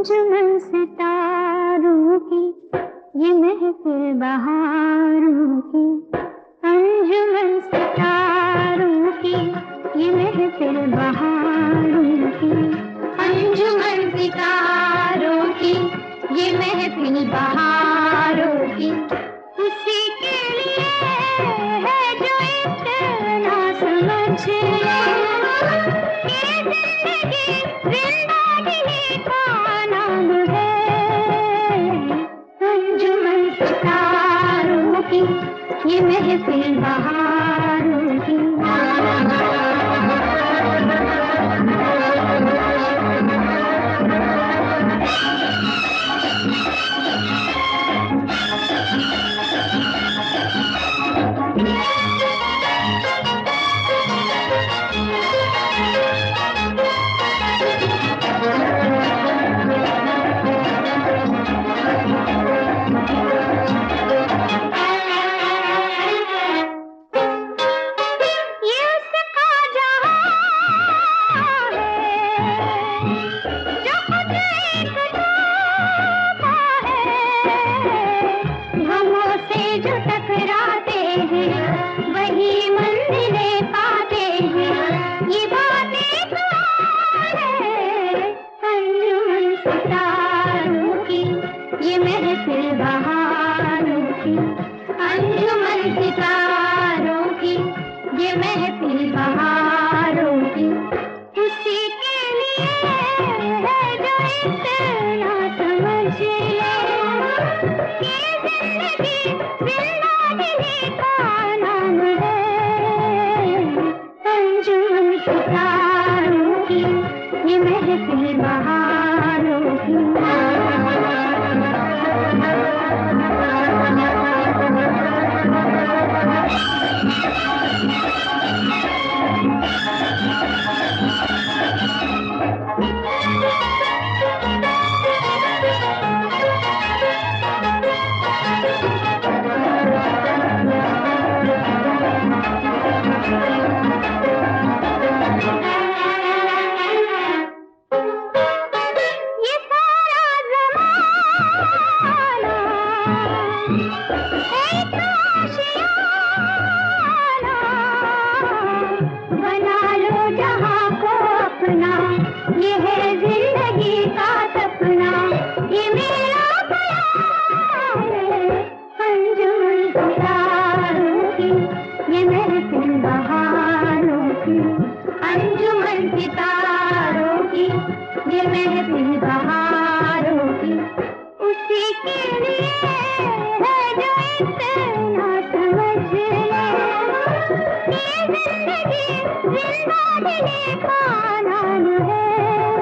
अंजुमन सितारों की ये महफिल बहारों की, अंजुमन सितारों की ये महफिल बहारों की, अंजुमन सितारों की ये महफिल बहारों की, उसी के लिए है जो इतना समझ ले कि जिंदगी जिंदगी का नाम है। अंजुमन सितारों की ये महफिल बहारों की। जो टकराते हैं वही मंजिलें पाते हैं, ये बातें तो है। अंजुमन सितारों की ये महफिल बहारों की, अंजुमन सितारों की ये महफिल बहारों की, उसी के लिए है जो इतना समझ ले कि जिंदगी जिंदगी का नाम है। अंजुमन सितारों की ये महफिल बहारों की। बना लो जहां को अपना, ये है जिंदगी का सपना, ये मेरा ख्याल है। अंजुमन सितारों की ये महफिल बहारों की, अंजुमन सितारों की ये महफिल बहारों की, उसी के लिए है जो इतना समझ ले कि जिंदगी जिंदगी का नाम है।